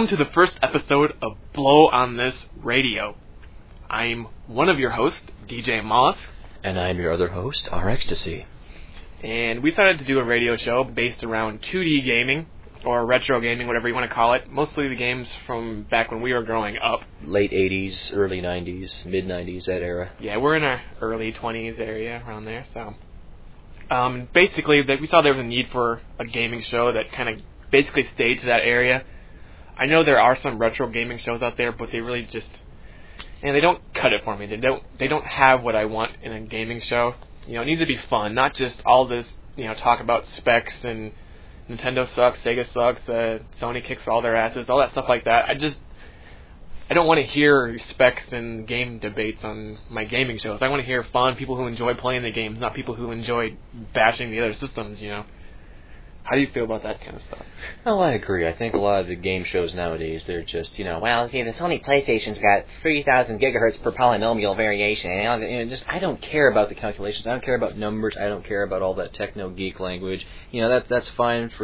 welcome to the first episode of Blow on This Radio. I'm one of your hosts, DJ Moth. And I'm your other host, R Ecstasy. And we decided to do a radio show based around 2D gaming, or retro gaming, whatever you want to call it. Mostly the games from back when we were growing up. Late 80s, early 90s, mid-90s, that era. Yeah, we're in our early 20s area, around there, so... basically, we saw there was a need for a gaming show that kind of basically stayed to that area. I know there are some retro gaming shows out there, but they really just... And they don't cut it for me. They don't have what I want in a gaming show. You know, it needs to be fun, not just all this, talk about specs and Nintendo sucks, Sega sucks, Sony kicks all their asses, all that stuff like that. I don't want to hear specs and game debates on my gaming shows. I want to hear fun people who enjoy playing the games, not people who enjoy bashing the other systems, How do you feel about that kind of stuff? Well, I agree. I think a lot of the game shows nowadays, they're just, well, see, the Sony PlayStation's got 3,000 gigahertz per polynomial variation. And I don't care about the calculations. I don't care about numbers. I don't care about all that techno-geek language. That's fine for,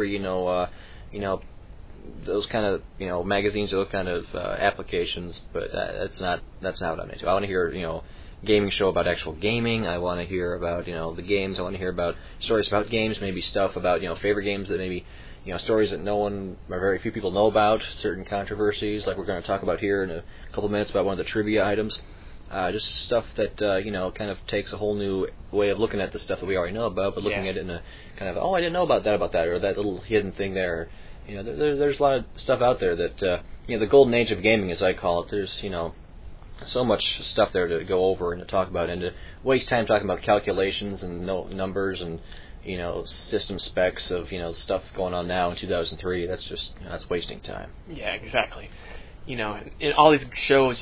those kind of, magazines, those kind of applications, but that's not what I'm into. I want to hear, gaming show about actual gaming. I want to hear about, the games. I want to hear about stories about games, maybe stuff about, favorite games that maybe, stories that no one or very few people know about, certain controversies, like we're going to talk about here in a couple of minutes about one of the trivia items. Just stuff that, kind of takes a whole new way of looking at the stuff that we already know about, but looking at it in a kind of, I didn't know about that, or that little hidden thing there. There's a lot of stuff out there that, the golden age of gaming, as I call it. There's, so much stuff there to go over and to talk about, and to waste time talking about calculations and numbers and, system specs of, stuff going on now in 2003. That's wasting time. Yeah, exactly. In all these shows,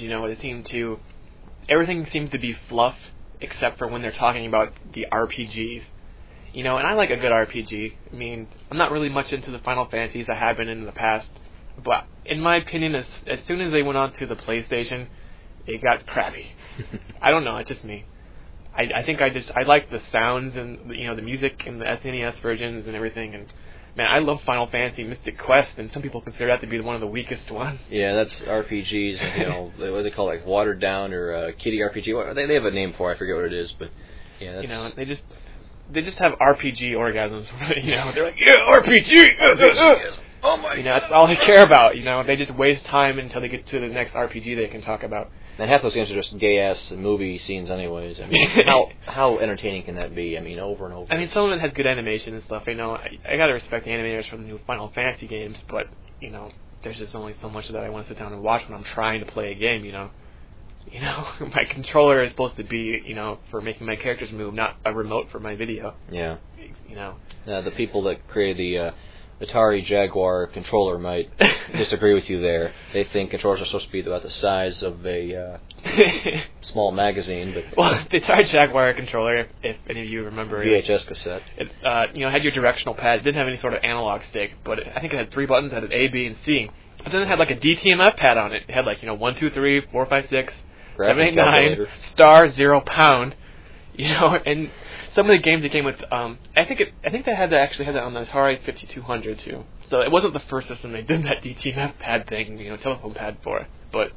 everything seems to be fluff except for when they're talking about the RPGs. And I like a good RPG. I mean, I'm not really much into the Final Fantasies. I have been in the past. But in my opinion, as soon as they went on to the PlayStation, it got crappy. I don't know, it's just me. I think I like the sounds and, the music and the SNES versions and everything. And, man, I love Final Fantasy Mystic Quest, and some people consider that to be one of the weakest ones. Yeah, that's RPGs, what do they call it, like watered down or kiddie RPG? They have a name for it, I forget what it is, but, yeah, that's... They just have RPG orgasms. They're like, yeah, RPG. Oh my! That's all they care about. They just waste time until they get to the next RPG they can talk about. And half those games are just gay ass movie scenes, anyways. I mean, how entertaining can that be? I mean, over and over. I mean, some of it has good animation and stuff. I gotta respect the animators from the new Final Fantasy games, but there's just only so much that I want to sit down and watch when I'm trying to play a game. My controller is supposed to be, for making my characters move, not a remote for my video. Yeah. The people that created the Atari Jaguar controller might disagree with you there. They think controllers are supposed to be about the size of a small magazine. But well, the Atari Jaguar controller, if any of you remember, VHS cassette. It had your directional pad. It didn't have any sort of analog stick, but I think it had 3 buttons. It had A, B, and C. But then it had like a DTMF pad on it. It had 1, 2, 3, 4, 5, 6. 7, 8, 9, star, 0, pound, and some of the games it came with, I think they actually had that on the Atari 5200 too. So it wasn't the first system they did that DTMF pad thing, telephone pad for, but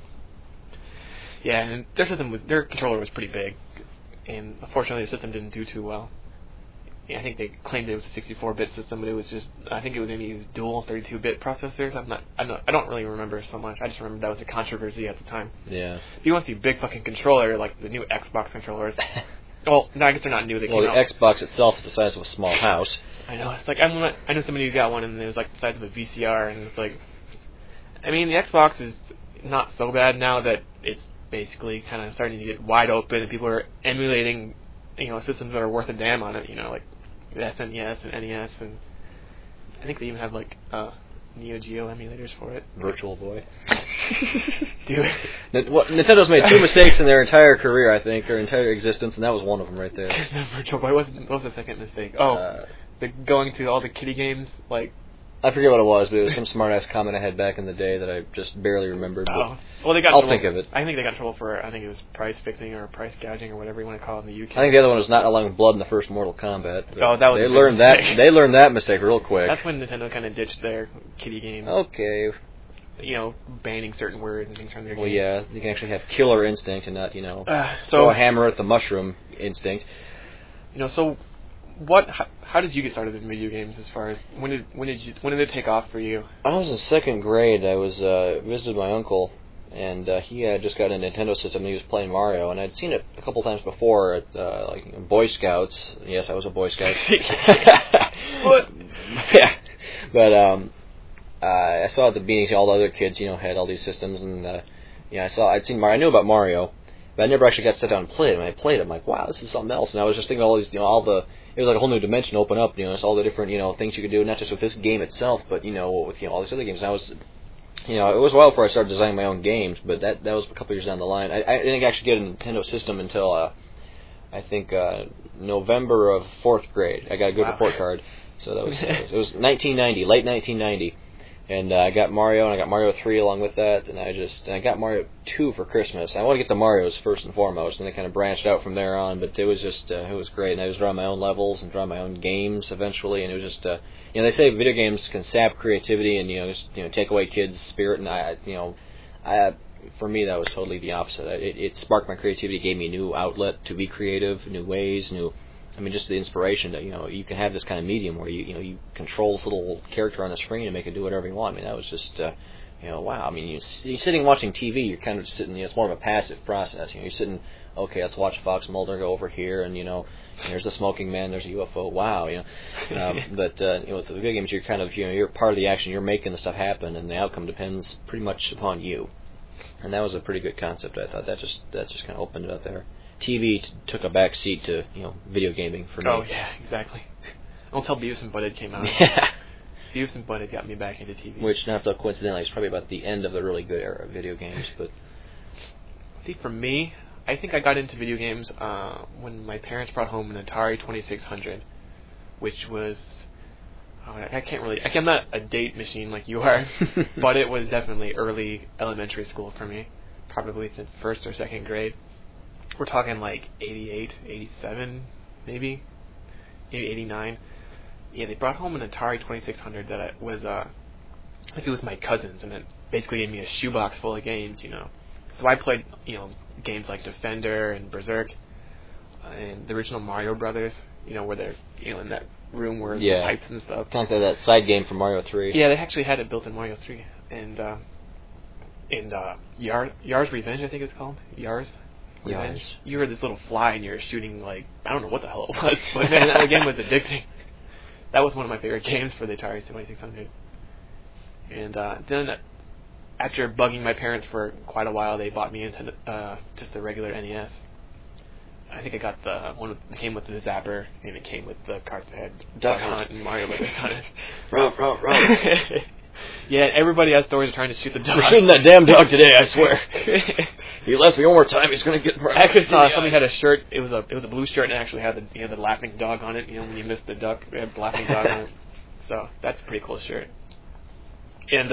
yeah, and their controller was pretty big, and unfortunately the system didn't do too well. I think they claimed it was a 64-bit system, but it was just, I think it was maybe dual 32-bit processors. I don't really remember so much. I just remember that was a controversy at the time. Yeah. If you want to see a big fucking controller, like the new Xbox controllers, well, no, I guess they're not new. The Xbox itself is the size of a small house. I know. It's like, I know somebody who got one, and it was like the size of a VCR, and it's like, I mean, the Xbox is not so bad now that it's basically kind of starting to get wide open, and people are emulating, systems that are worth a damn on it, like the SNES and NES, and I think they even have Neo Geo emulators for it. Virtual Boy. Dude. Nintendo's made 2 mistakes in their entire career, I think, or entire existence, and that was one of them right there. Virtual Boy. What was the second mistake? The going to all the kiddie games, I forget what it was, but it was some smart-ass comment I had back in the day that I just barely remembered. Oh. Well, they got I'll think of it. I think they got in trouble for, it was price fixing or price gouging or whatever you want to call it in the UK. I think the other one was not allowing blood in the first Mortal Kombat. Oh, that was They learned that mistake real quick. That's when Nintendo kind of ditched their kiddie game. Okay. banning certain words and things from their game. Well, yeah, you can actually have Killer Instinct and not, So throw a hammer at the mushroom instinct. So how did you get started in video games? As far as when did it take off for you? I was in second grade. I was visited my uncle, and he had just got a Nintendo system. And he was playing Mario, and I'd seen it a couple times before at like Boy Scouts. Yes, I was a Boy Scout. What? Yeah, but I saw at the beginning all the other kids, had all these systems, and I'd seen Mario. I knew about Mario, but I never actually got to sit down and play it. When I played it, I'm like, wow, this is something else. And I was just thinking all these, it was like a whole new dimension open up. It's all the different, things you could do, not just with this game itself, but with all these other games. And I was, it was a while before I started designing my own games, but that was a couple years down the line. I didn't actually get a Nintendo system until I think November of 4th grade. I got a good report card. So that was it was 1990, late 1990. And I got Mario, and I got Mario 3 along with that, and I got Mario 2 for Christmas. I want to get the Marios first and foremost, and they kind of branched out from there on, but it was just, it was great. And I was drawing my own levels and drawing my own games eventually, and it was just, they say video games can sap creativity and, take away kids' spirit, and for me, that was totally the opposite. It sparked my creativity, gave me a new outlet to be creative, new ways, just the inspiration that, you can have this kind of medium where you control this little character on the screen and make it do whatever you want. That was just, wow. You're sitting watching TV, you're kind of just sitting, it's more of a passive process. You're sitting, okay, let's watch Fox Mulder go over here, and, there's a smoking man, there's a UFO, wow, But, with the video games, you're kind of, you're part of the action, you're making the stuff happen, and the outcome depends pretty much upon you. And that was a pretty good concept, I thought. That just kind of opened it up there. TV took a back seat to video gaming for me. Oh yeah, exactly. Until Beavis and Butthead came out. Yeah. Beavis and Butthead got me back into TV. Which, not so coincidentally, is probably about the end of the really good era of video games. But see, for me, I think I got into video games when my parents brought home an Atari 2600, which was I'm not a date machine like you are, but it was definitely early elementary school for me, probably since first or second grade. We're talking like 88, 87, maybe 89. Yeah, they brought home an Atari 2600 that was, it was my cousin's, and it basically gave me a shoebox full of games, So I played, games like Defender and Berserk, and the original Mario Brothers, where they're, in that room where the pipes and stuff. Kind of that side game from Mario 3. Yeah, they actually had it built in Mario 3. And Yar's Revenge, I think it's called. Yar's Revenge. You were this little fly and you're shooting, I don't know what the hell it was, but man, that game was addicting. That was one of my favorite games for the Atari 2600. And then, after bugging my parents for quite a while, they bought me into just the regular NES. I think I got the one that came with the Zapper, and it came with the cards that had Duck Hunt and Mario Brothers on it. Row. Yeah, everybody has stories of trying to shoot the dog. We're shooting that damn dog today, I swear. He left me one more time, he's going to get... I actually saw somebody had a shirt, it was a blue shirt, and it actually had the laughing dog on it. When you missed the duck, it had the laughing dog on it. So, that's a pretty cool shirt. And,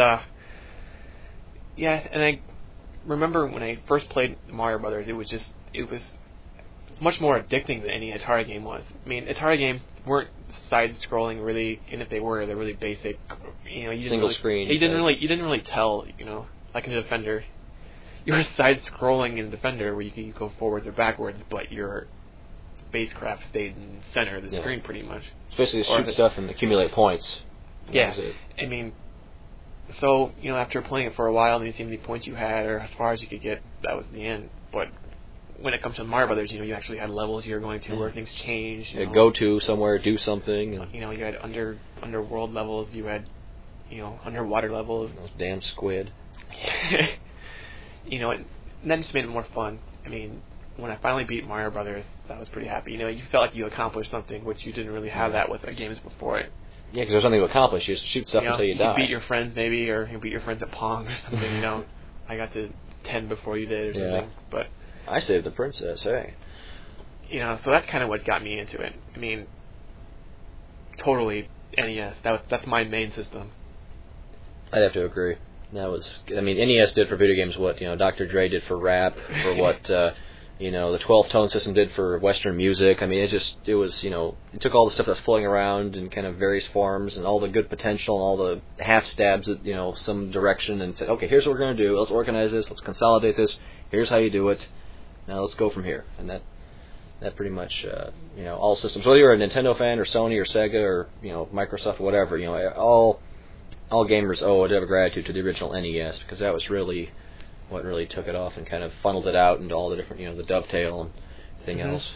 and I remember when I first played Mario Brothers, it was much more addicting than any Atari game was. Atari games weren't side-scrolling really, and if they were, they're really basic. Single screen. You didn't really tell. Like in Defender, you were side-scrolling in Defender where you could go forwards or backwards, but your spacecraft stayed in the center of the screen pretty much. Especially to shoot stuff and accumulate points. Yeah, so after playing it for a while, and you see how many points you had, or as far as you could get, that was the end. But when it comes to Mario Brothers, you actually had levels you were going to where things changed. Go to somewhere, do something. You had underworld levels, you had underwater levels. Those damn squid. And that just made it more fun. When I finally beat Mario Brothers, I was pretty happy. You felt like you accomplished something, which you didn't really have that with the games before it. Yeah, because there's nothing to accomplish. You just shoot stuff until you die. You beat your friends maybe, or you beat your friends at Pong or something. I got to 10 before you did or something. But I saved the princess, hey. So that's kind of what got me into it. Totally NES. That's my main system. I'd have to agree. That was, NES did for video games what Dr. Dre did for rap, for what the 12-tone system did for Western music. I mean, it took all the stuff that's floating around in kind of various forms and all the good potential and all the half stabs at, some direction and said, okay, here's what we're going to do. Let's organize this. Let's consolidate this. Here's how you do it. Now let's go from here. And that pretty much, all systems, whether you're a Nintendo fan or Sony or Sega or, Microsoft or whatever, all gamers owe a bit of gratitude to the original NES, because that was really what really took it off and kind of funneled it out into all the different, the dovetail and everything else.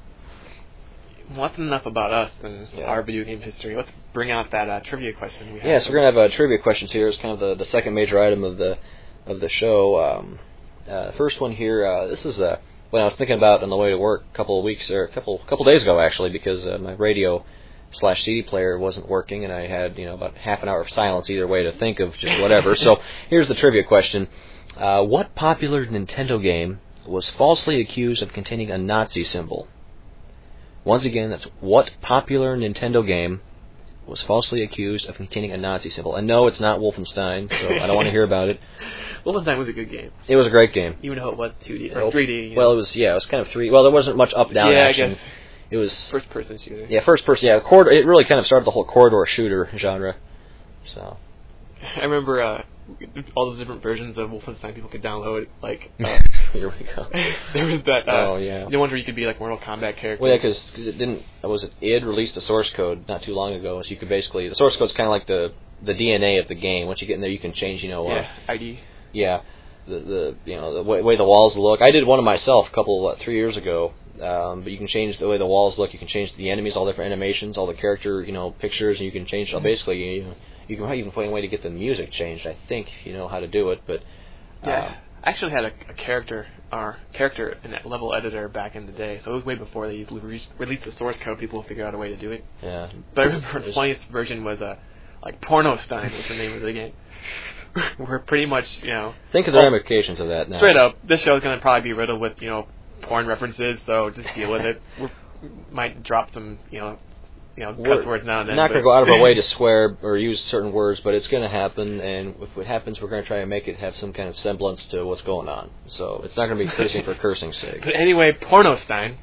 Well, that's enough about us and our video game history. Let's bring out that trivia question we have. Yeah, so we're going to have trivia questions here. It's kind of the second major item of the show. The first one here, this is when I was thinking about on the way to work a couple days ago, actually, because my radio/CD player wasn't working, and I had about half an hour of silence either way to think of just whatever. So here's the trivia question: what popular Nintendo game was falsely accused of containing a Nazi symbol? Once again, that's what popular Nintendo game was falsely accused of containing a Nazi symbol. And no, it's not Wolfenstein, so I don't want to hear about it. Wolfenstein was a good game. It was a great game. Even though it was 2D or 3D. Well, it was kind of 3D. Well, there wasn't much up-down action. I guess. It was first-person shooter. Yeah, first-person. Yeah, it really kind of started the whole corridor shooter genre. So I remember all those different versions of Wolfenstein people could download. Here we go. There was that. The one where you could be like Mortal Kombat character. Well, yeah, because it didn't. id released the source code not too long ago, so you could basically the source code's kind of like the DNA of the game. Once you get in there, you can change. ID. Yeah, the way the walls look. I did one of myself 3 years ago. But you can change the way the walls look. You can change the enemies, all different animations, all the character pictures, and you can change. Basically, you can even find a way to get the music changed. I think you know how to do it, but I actually had a character in that level editor back in the day. So it was way before they released the source code. People figured out a way to do it. Yeah. But I remember the funniest version was Pornostein was the name of the game. Where pretty much think of the ramifications of that now. Straight up, this show is going to probably be riddled with porn references. So just deal with it. We might drop some cuss words now and then. We're not going to go out of our way to swear or use certain words, but it's going to happen, and if it happens, we're going to try and make it have some kind of semblance to what's going on. So it's not going to be cursing for cursing's sake. But anyway, Pornostein.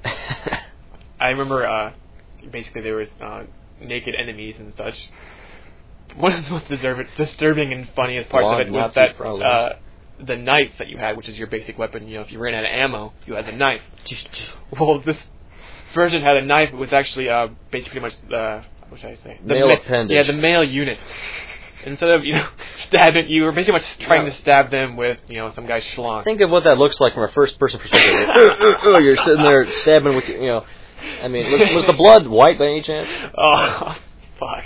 I remember basically there was naked enemies and such. One of the most disturbing and funniest parts of it was that the knife that you had, which is your basic weapon. If you ran out of ammo, you had the knife. Well, this version had a knife. It was actually basically pretty much what should I say? Male appendage. Yeah, the male unit. Instead of stabbing, you were basically much trying to stab them with some guy's schlong. Think of what that looks like from a first-person perspective. You're sitting there stabbing with I mean, was the blood white by any chance? Oh, fuck.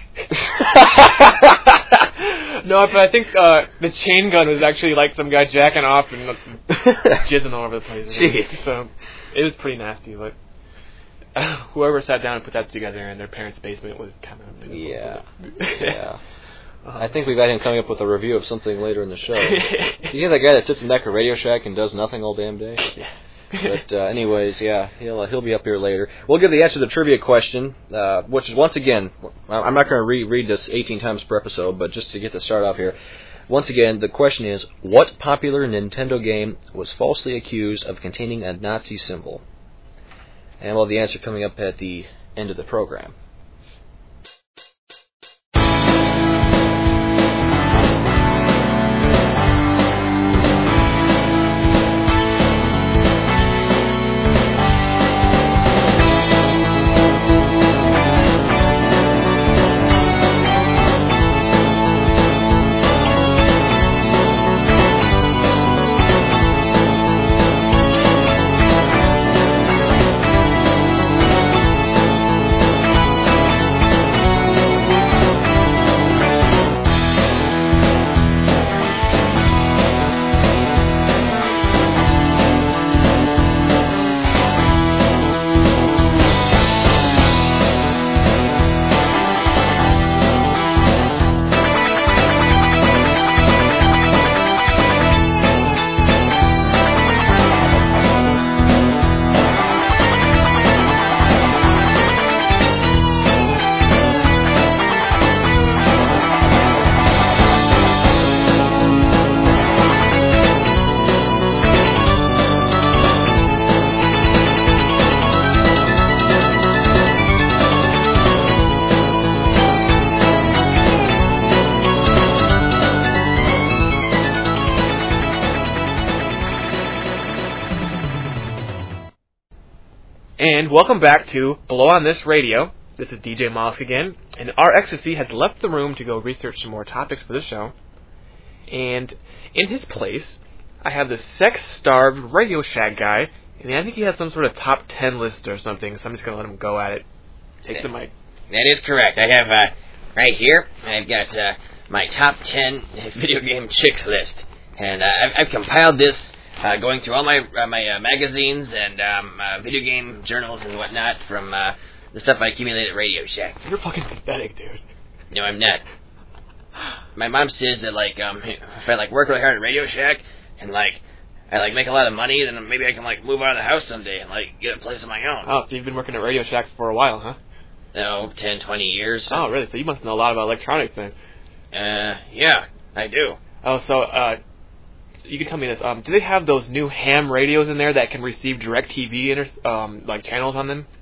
No, but I think the chain gun was actually like some guy jacking off and jizzing all over the place. Jeez. So it was pretty nasty, but whoever sat down and put that together in their parents' basement was kind of pitiful. Yeah. I think we've got him coming up with a review of something later in the show. You hear that guy that sits in the back of Radio Shack and does nothing all damn day? Yeah. But anyways, yeah, he'll be up here later. We'll give the answer to the trivia question, which is once again, I'm not going to reread this 18 times per episode, but just to get the start off here. Once again, the question is, what popular Nintendo game was falsely accused of containing a Nazi symbol? And we'll have the answer coming up at the end of the program. And welcome back to Below on This Radio. This is DJ Mollusk again, and our ecstasy has left the room to go research some more topics for the show. And in his place, I have the sex-starved Radio Shack guy, and I think he has some sort of top 10 list or something, so I'm just going to let him go at it. Take the mic. That is correct. I have, right here, I've got my top 10 video game chicks list. And I've compiled this going through all my magazines and video game journals and whatnot from the stuff I accumulated at Radio Shack. You're fucking pathetic, dude. No, I'm not. My mom says that, like, if I, like, work really hard at Radio Shack and, like, I, like, make a lot of money, then maybe I can, like, move out of the house someday and, like, get a place of my own. Oh, so you've been working at Radio Shack for a while, huh? No, 10, 20 years. Oh, really? So you must know a lot about electronics, then. Yeah, I do. Oh, so, you can tell me this. Do they have those new ham radios in there that can receive DirecTV like channels on them?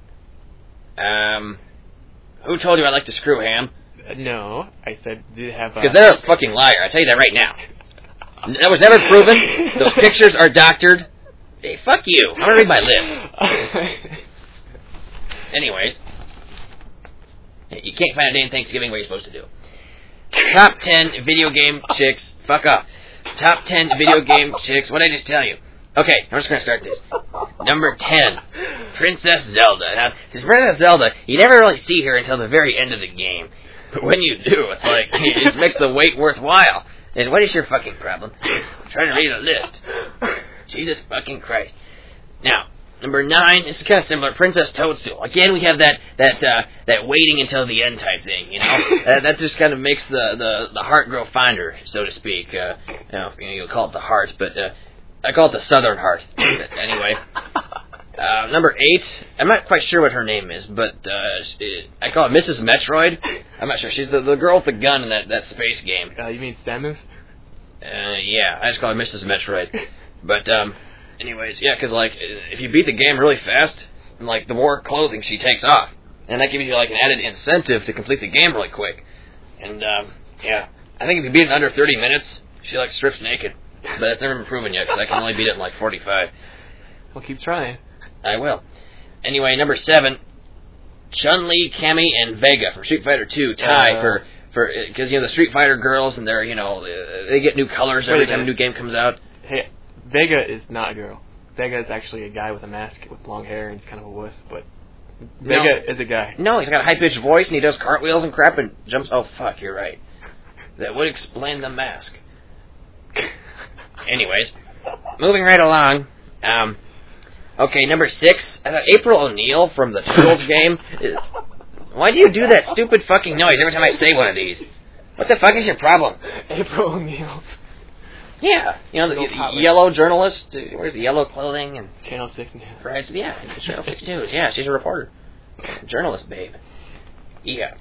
Who told you I like to screw ham? No, I said do they have. Because they're a fucking liar. I tell you that right now. That was never proven. Those pictures are doctored. Hey, fuck you. I'm gonna read my list. Anyways, you can't find a damn Thanksgiving what you're supposed to do. Top 10 video game chicks. Fuck up. Top 10 video game chicks. What did I just tell you? Okay, I'm just going to start this. Number 10, Princess Zelda. Now, since Princess Zelda, you never really see her until the very end of the game. But when you do, it's like, it just makes the wait worthwhile. And what is your fucking problem? I'm trying to read a list. Jesus fucking Christ. Now, number 9, this is kind of similar, Princess Toadstool. Again, we have that waiting until the end type thing, you know? That just kind of makes the heart grow fonder, so to speak. You'll call it the heart, but I call it the Southern Heart. But anyway, number 8, I'm not quite sure what her name is, but I call it Mrs. Metroid. I'm not sure. She's the girl with the gun in that space game. You mean Samus? Yeah, I just call her Mrs. Metroid. But, anyways, yeah, because, like, if you beat the game really fast, like, the more clothing she takes off. And that gives you, like, an added incentive to complete the game really quick. And, yeah, I think if you beat it in under 30 minutes, she, like, strips naked. But that's never been proven yet, because I can only beat it in, like, 45. Well, keep trying. I will. Anyway, number 7, Chun-Li, Cammy, and Vega from Street Fighter 2 tie for because, you know, the Street Fighter girls, and they're, you know, they get new colors every time a new game comes out. Hey, Vega is not a girl. Vega is actually a guy with a mask with long hair, and he's kind of a wuss, but Vega is a guy. No, he's got a high-pitched voice, and he does cartwheels and crap, and jumps... Oh, fuck, you're right. That would explain the mask. Anyways, moving right along. Okay, number 6, I thought April O'Neil from the Turtles game. Why do you do that stupid fucking noise every time I say one of these? What the fuck is your problem? April O'Neil. Yeah, you know, the yellow journalist, wears the yellow clothing and... Channel 6 News. Right, yeah, Channel 6 News. Yeah, she's a reporter. Journalist, babe. Yeah.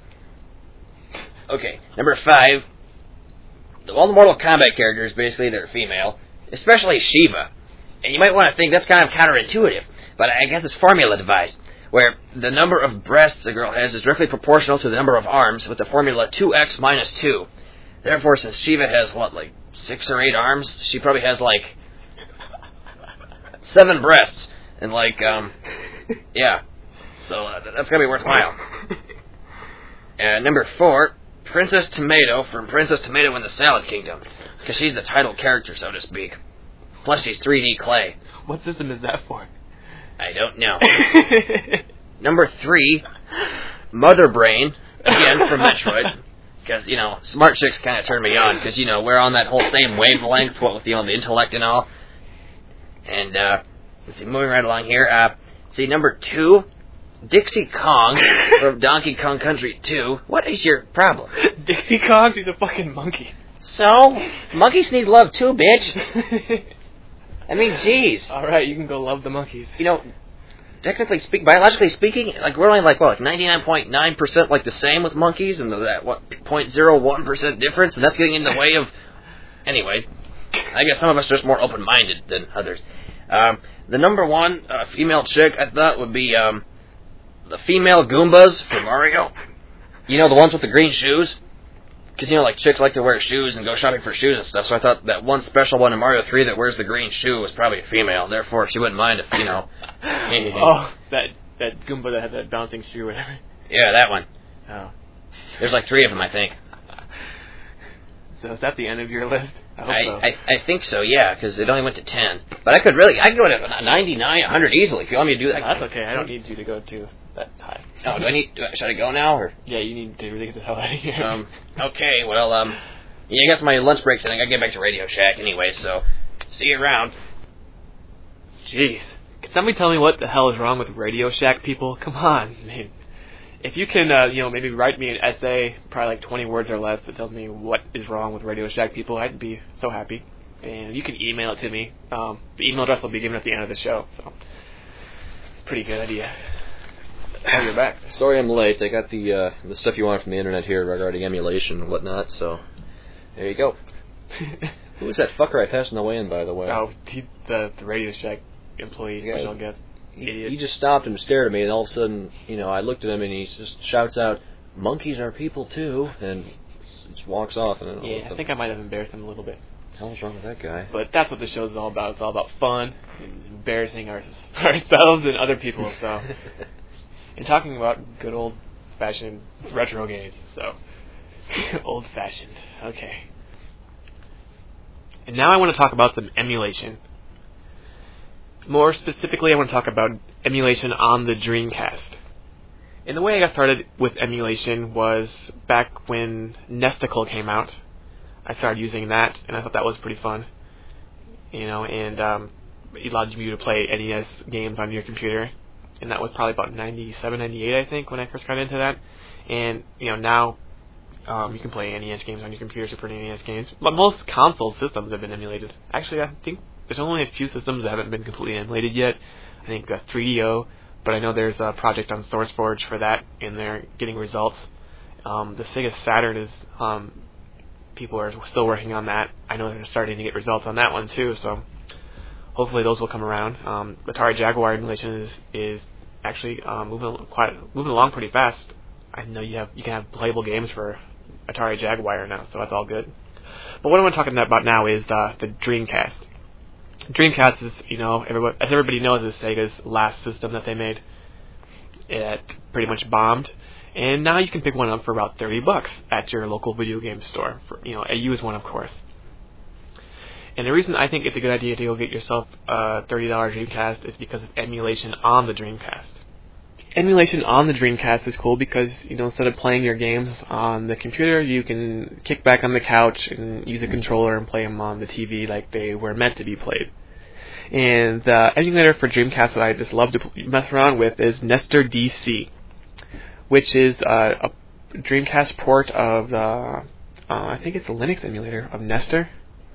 Okay, number 5. All the Mortal Kombat characters, basically, they're female. Especially Shiva. And you might want to think that's kind of counterintuitive, but I guess it's formula devised, where the number of breasts a girl has is directly proportional to the number of arms, with the formula 2x minus 2. Therefore, since Shiva has, what, like 6 or 8 arms, she probably has, like, 7 breasts. And, like, yeah. So that's going to be worthwhile. Number 4, Princess Tomato from Princess Tomato in the Salad Kingdom, because she's the title character, so to speak. Plus, she's 3D clay. What system is that for? I don't know. Number 3, Mother Brain, again from Metroid. Because, you know, smart chicks kind of turn me on, because, you know, we're on that whole same wavelength, what with, you know, the intellect and all. And, let's see, moving right along here. See, number 2, Dixie Kong from Donkey Kong Country 2. What is your problem? Dixie Kong? He's a fucking monkey. So? Monkeys need love too, bitch. I mean, jeez. Alright, you can go love the monkeys. You know, biologically speaking, like, we're only like, what, like 99.9% like the same with monkeys, and that, what, 0.01% difference, and that's getting in the way of... Anyway, I guess some of us are just more open-minded than others. The number 1 female chick, I thought, would be the female Goombas from Mario. You know, the ones with the green shoes? Because, like, chicks like to wear shoes and go shopping for shoes and stuff, so I thought that one special one in Mario 3 that wears the green shoe was probably a female, and therefore she wouldn't mind if, Oh, that Goomba that had that bouncing shoe or whatever. Yeah, that one. Oh. There's like 3 of them, I think. So is that the end of your list? I hope so. I think so, yeah, because it only went to 10. But I could go to 99, 100 easily if you want me to do that. That's okay. I don't need you to go to that high. Oh, should I go now? Or? Yeah, you need to really get the hell out of here. Okay, well, I guess my lunch break's in. I gotta get back to Radio Shack anyway, so see you around. Jeez. Can somebody tell me what the hell is wrong with Radio Shack, people? Come on, man. If you can, maybe write me an essay, probably like 20 words or less, that tells me what is wrong with Radio Shack, people, I'd be so happy. And you can email it to me. The email address will be given at the end of the show, so it's a pretty good idea. Oh, you're back. Sorry I'm late. I got the stuff you wanted from the internet here regarding emulation and whatnot, so there you go. Who was that fucker I passed on the way in, by the way? Oh, the Radio Shack employee, special guest. He just stopped and stared at me, and all of a sudden, I looked at him, and he just shouts out, "Monkeys are people too," and just walks off. And I think I might have embarrassed him a little bit. What the hell is wrong with that guy? But that's what the show's all about. It's all about fun and embarrassing ourselves and other people. So, and talking about good old-fashioned retro games. So, old-fashioned. Okay. And now I want to talk about some emulation. More specifically, I want to talk about emulation on the Dreamcast. And the way I got started with emulation was back when Nesticle came out. I started using that, and I thought that was pretty fun. And it allowed you to play NES games on your computer. And that was probably about 97, 98, I think, when I first got into that. And, now you can play NES games on your computer, Super NES games. But most console systems have been emulated. Actually, I think there's only a few systems that haven't been completely emulated yet. I think 3DO, but I know there's a project on SourceForge for that, and they're getting results. The Sega Saturn is, people are still working on that. I know they're starting to get results on that one too, so hopefully those will come around. Atari Jaguar emulation is actually moving along pretty fast. I know you can have playable games for Atari Jaguar now, so that's all good. But what I want to talk about now is the Dreamcast. Dreamcast is, as everybody knows, is Sega's last system that they made. It pretty much bombed, and now you can pick one up for about $30 at your local video game store. A used one, of course. And the reason I think it's a good idea to go get yourself a $30 Dreamcast is because of emulation on the Dreamcast. Emulation on the Dreamcast is cool because, instead of playing your games on the computer, you can kick back on the couch and use a controller and play them on the TV like they were meant to be played. And the emulator for Dreamcast that I just love to mess around with is Nestor DC, which is a Dreamcast port of the, I think it's a Linux emulator of Nestor.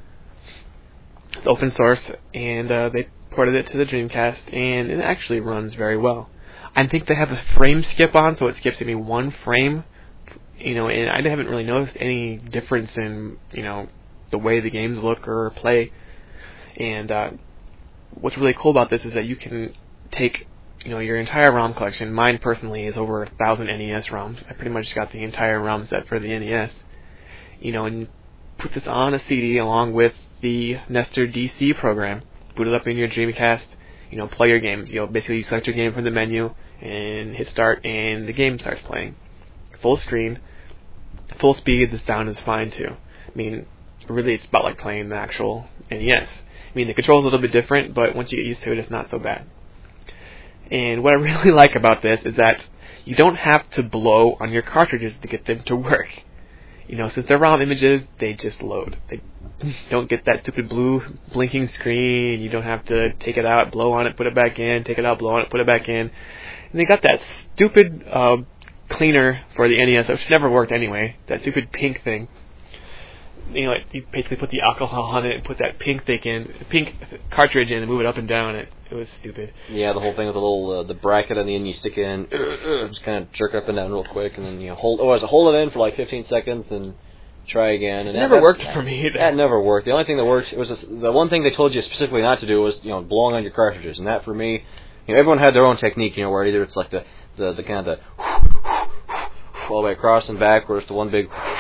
It's open source, and they ported it to the Dreamcast, and it actually runs very well. I think they have a frame skip on, so it skips me one frame, and I haven't really noticed any difference in, the way the games look or play. And what's really cool about this is that you can take, your entire ROM collection. Mine personally is over 1,000 NES ROMs. I pretty much got the entire ROM set for the NES. And put this on a CD along with the Nestor DC program. Boot it up in your Dreamcast. Play your games. Basically you select your game from the menu and hit start, and the game starts playing. Full screen, full speed. The sound is fine too. Really, it's about like playing the actual NES. The control's a little bit different, but once you get used to it, it's not so bad. And what I really like about this is that you don't have to blow on your cartridges to get them to work. Since they're ROM images, they just load. They don't get that stupid blue blinking screen. You don't have to take it out, blow on it, put it back in, take it out, blow on it, put it back in. And they got that stupid cleaner for the NES, which never worked anyway, that stupid pink thing. You basically put the alcohol on it and put that pink cartridge in and move it up and down. It was stupid. Yeah, the whole thing with the little the bracket on the end, you stick it in, just kind of jerk up and down real quick, and then hold it in for like 15 seconds and try again. And it never worked for me either. That never worked. The only thing that worked was the one thing they told you specifically not to do was blowing on your cartridges, and that for me, everyone had their own technique. Where either it's like the kind of the all the way across and back, or it's the one big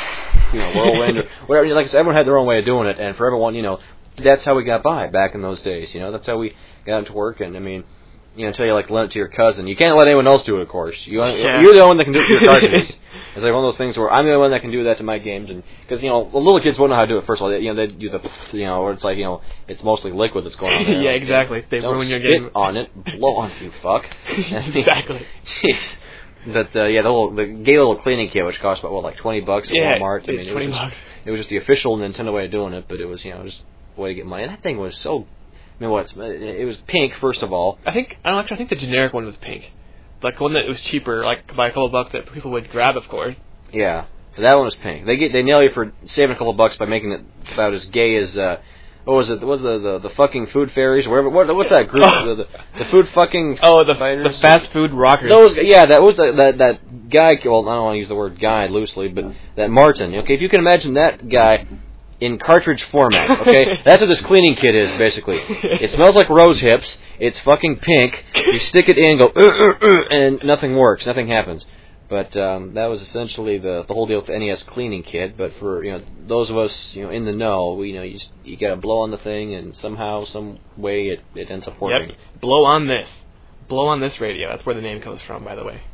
Whirlwind, or whatever. Like I said, everyone had their own way of doing it, and for everyone, that's how we got by back in those days. That's how we got into work, and I mean, until you lend it to your cousin. You can't let anyone else do it, of course. You're the only one that can do it to your cartridges. It's like one of those things where I'm the only one that can do that to my games, and because the little kids won't know how to do it. First of all, they do the where it's like it's mostly liquid that's going on there. Yeah, exactly. They don't ruin your spit game. on it, blow on it, you fuck. Exactly. Jeez. But the gay little cleaning kit, which cost about $20 at Walmart. I mean, $20. It was just the official Nintendo way of doing it, but it was just a way to get money. And that thing was so. I mean, it was pink first of all. I think the generic one was pink, like one that was cheaper, like by a couple bucks that people would grab, of course. Yeah, that one was pink. They nail you for saving a couple bucks by making it about as gay as what was it? What was the fucking food fairies? Whatever. What's that group? The food fucking. The fast food rockers. That was that guy. Well, I don't want to use the word guy loosely, but that Martin. Okay, if you can imagine that guy in cartridge format, okay? That's what this cleaning kit is, basically. It smells like rose hips. It's fucking pink. You stick it in, go, and nothing works. Nothing happens. But that was essentially the whole deal with the NES cleaning kit. But for those of us in the know, you got to blow on the thing, and somehow, some way, it ends up working. Yep. Blow on this radio. That's where the name comes from, by the way.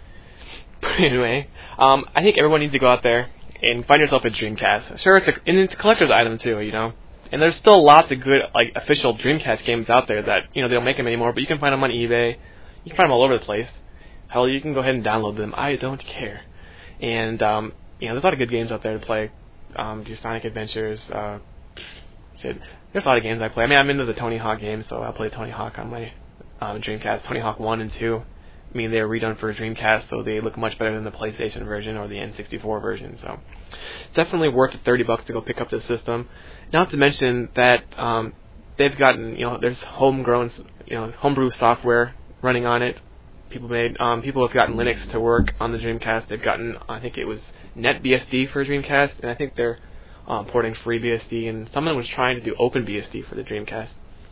Anyway, I think everyone needs to go out there and find yourself a Dreamcast. Sure, it's a collector's item too, And there's still lots of good, official Dreamcast games out there that, they don't make them anymore, but you can find them on eBay. You can find them all over the place. Hell, you can go ahead and download them. I don't care. And, there's a lot of good games out there to play. Do Sonic Adventures. There's a lot of games I play. I mean, I'm into the Tony Hawk games, so I'll play Tony Hawk on my Dreamcast. Tony Hawk 1 and 2. I mean, they were redone for Dreamcast, so they look much better than the PlayStation version or the N64 version. So, it's definitely worth the $30 to go pick up the system. Not to mention that they've gotten, there's homebrew software running on it. People have gotten Linux to work on the Dreamcast. They've gotten, I think it was NetBSD for Dreamcast, and I think they're porting FreeBSD. And someone was trying to do OpenBSD for the Dreamcast.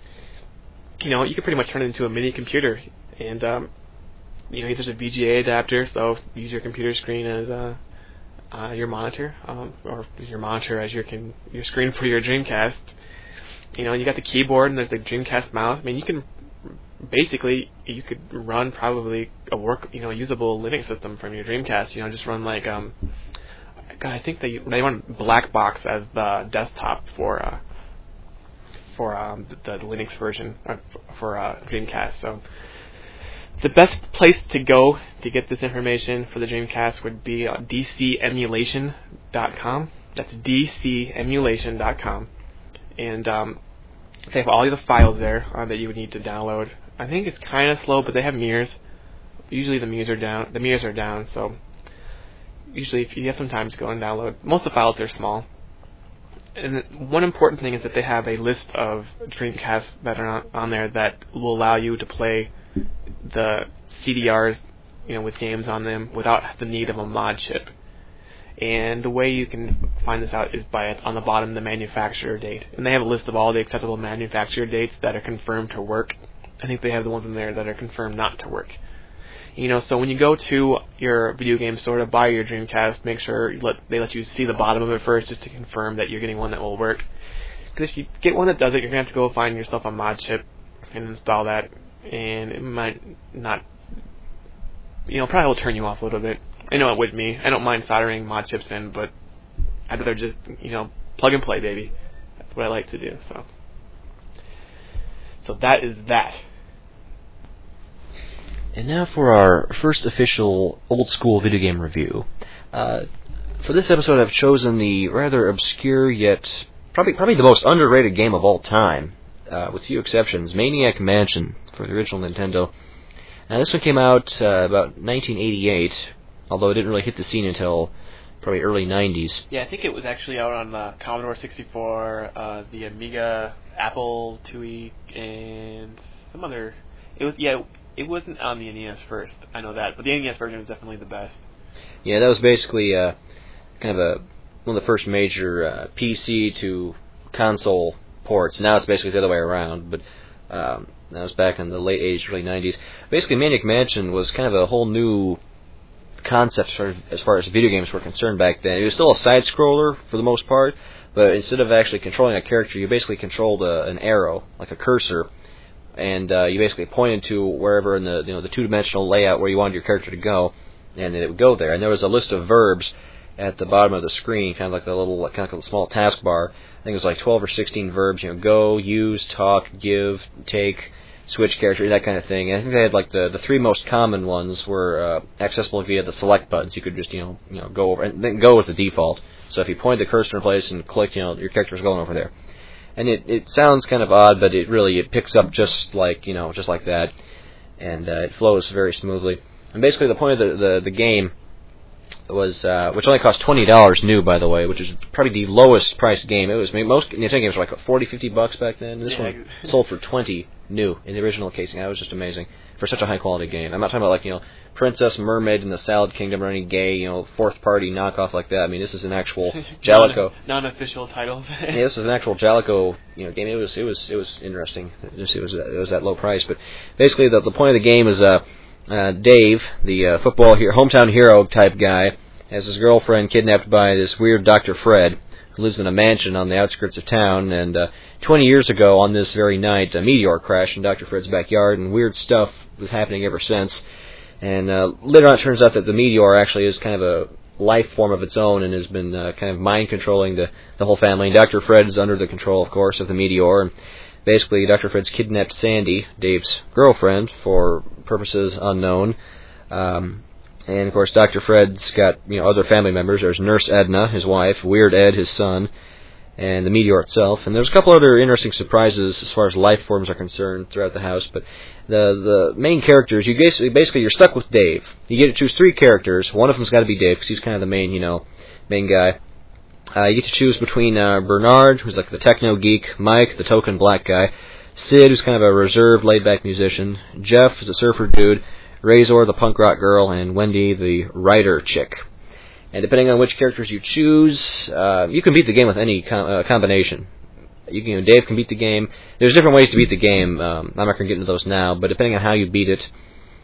You could pretty much turn it into a mini computer, and there's a VGA adapter, so use your computer screen as your monitor, or your monitor as your screen for your Dreamcast. You got the keyboard, and there's the Dreamcast mouse. I mean, you could run probably a usable Linux system from your Dreamcast. Just run I think they run Black Box as the desktop for the Linux version for Dreamcast. So the best place to go to get this information for the Dreamcast would be dcemulation.com. That's dcemulation.com. And they have all the files there that you would need to download. I think it's kind of slow, but they have mirrors. Usually the mirrors are down, so usually if you have some time to go and download. Most of the files are small. And one important thing is that they have a list of Dreamcasts that are on there that will allow you to play the CDRs, with games on them without the need of a mod chip. And the way you can find this out is on the bottom, the manufacturer date. And they have a list of all the acceptable manufacturer dates that are confirmed to work. I think they have the ones in there that are confirmed not to work. So when you go to your video game store to buy your Dreamcast, make sure they let you see the bottom of it first, just to confirm that you're getting one that will work. Because if you get one that does it, you're going to have to go find yourself a mod chip and install that. And it might not, probably will turn you off a little bit. I know it would me. I don't mind soldering mod chips in, but I'd rather just, plug and play, baby. That's what I like to do. So that is that. And now for our first official old school video game review. For this episode, I've chosen the rather obscure yet probably the most underrated game of all time, with few exceptions, Maniac Mansion for the original Nintendo. Now this one came out about 1988, although it didn't really hit the scene until probably early 90s. Yeah, I think it was actually out on the Commodore 64, the Amiga, Apple IIe, and some other. It wasn't on the NES first. I know that, but the NES version is definitely the best. Yeah, that was basically kind of one of the first major PC to console ports. Now it's basically the other way around, but that was back in the late 80s, early 90s. Basically, Maniac Mansion was kind of a whole new concept as far as video games were concerned back then. It was still a side-scroller for the most part, but instead of actually controlling a character, you basically controlled an arrow, like a cursor, and you basically pointed to wherever in the two-dimensional layout where you wanted your character to go, and it would go there. And there was a list of verbs at the bottom of the screen, kind of like a small taskbar. I think it was like 12 or 16 verbs. Go, use, talk, give, take, switch character, that kind of thing. And I think they had like the three most common ones were accessible via the select buttons. You could just go over, and then go was the default. So if you point the cursor in place and click, your character is going over there. And it sounds kind of odd, but it picks up just like that, and it flows very smoothly. And basically, the point of the game was, which only cost $20 new, by the way, which is probably the lowest priced game. Most Nintendo games were like $40-$50 back then. This one sold for $20 new in the original casing. That was just amazing for such a high quality game. I'm not talking about Princess Mermaid in the Salad Kingdom or any gay fourth party knockoff like that. I mean, this is an actual Jaleco non-official title. Yeah, this is an actual Jaleco game. It was interesting. It was that low price, but basically the point of the game is Dave, the football hometown hero type guy, has his girlfriend kidnapped by this weird Dr. Fred, who lives in a mansion on the outskirts of town. And 20 years ago, on this very night, a meteor crashed in Dr. Fred's backyard, and weird stuff was happening ever since. And later on, it turns out that the meteor actually is kind of a life form of its own and has been kind of mind controlling the whole family. And Dr. Fred is under the control, of course, of the meteor. And basically, Dr. Fred's kidnapped Sandy, Dave's girlfriend, for purposes unknown. And of course, Dr. Fred's got other family members. There's Nurse Edna, his wife, Weird Ed, his son, and the meteor itself. And there's a couple other interesting surprises as far as life forms are concerned throughout the house. But the main characters, you're stuck with Dave. You get to choose three characters. One of them's got to be Dave because he's kind of the main guy. You get to choose between Bernard, who's like the techno geek, Mike, the token black guy, Sid, who's kind of a reserved, laid-back musician, Jeff, who's a surfer dude, Razor, the punk rock girl, and Wendy, the writer chick. And depending on which characters you choose, you can beat the game with any combination. Dave can beat the game. There's different ways to beat the game. I'm not going to get into those now, but depending on how you beat it